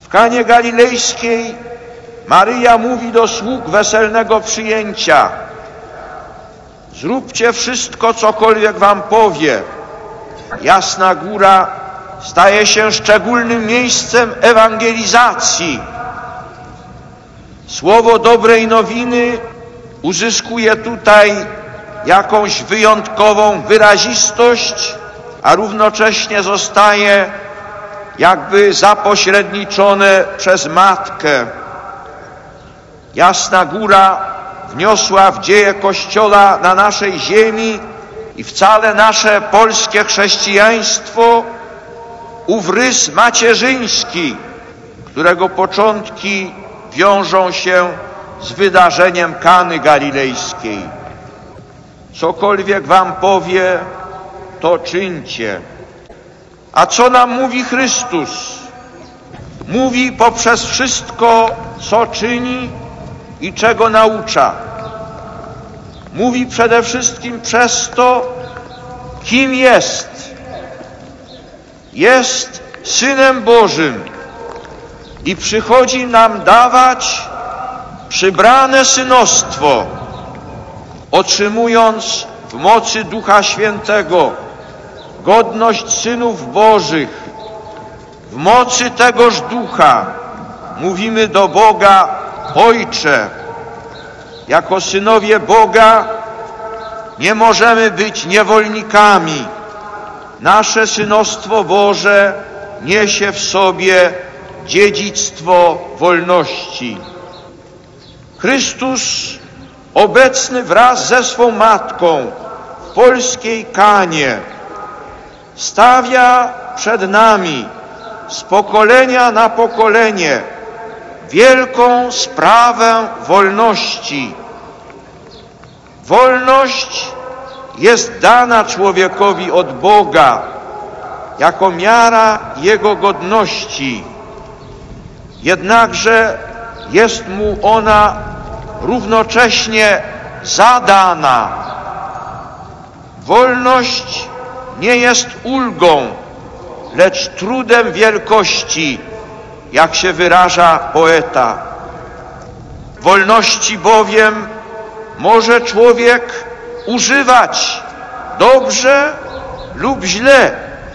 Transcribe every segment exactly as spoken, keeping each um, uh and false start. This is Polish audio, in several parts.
W Kanie Galilejskiej Maryja mówi do sług weselnego przyjęcia: zróbcie wszystko, cokolwiek wam powie. Jasna Góra staje się szczególnym miejscem ewangelizacji. Słowo dobrej nowiny uzyskuje tutaj jakąś wyjątkową wyrazistość, a równocześnie zostaje jakby zapośredniczone przez Matkę. Jasna Góra wniosła w dzieje Kościoła na naszej ziemi i w całe nasze polskie chrześcijaństwo ów rys macierzyński, którego początki wiążą się z wydarzeniem Kany Galilejskiej. Cokolwiek wam powie, to czyńcie. A co nam mówi Chrystus? Mówi poprzez wszystko, co czyni i czego naucza. Mówi przede wszystkim przez to, kim jest. Jest Synem Bożym i przychodzi nam dawać przybrane synostwo, otrzymując w mocy Ducha Świętego godność synów Bożych. W mocy tegoż Ducha mówimy do Boga: Ojcze. Jako synowie Boga nie możemy być niewolnikami. Nasze synostwo Boże niesie w sobie dziedzictwo wolności. Chrystus, obecny wraz ze swą Matką w polskiej Kanie, stawia przed nami z pokolenia na pokolenie wielką sprawę wolności. Wolność jest dana człowiekowi od Boga jako miara jego godności. Jednakże jest mu ona równocześnie zadana. Wolność nie jest ulgą, lecz trudem wielkości, jak się wyraża poeta. Wolności bowiem może człowiek używać dobrze lub źle.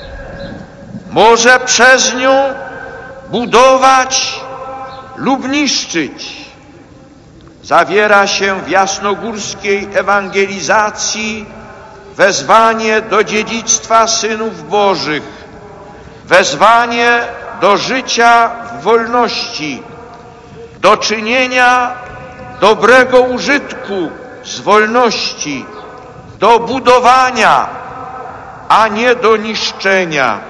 Może przez nią budować lub niszczyć. Zawiera się w jasnogórskiej ewangelizacji wezwanie do dziedzictwa synów Bożych, wezwanie do życia w wolności, do czynienia dobrego użytku z wolności, do budowania, a nie do niszczenia.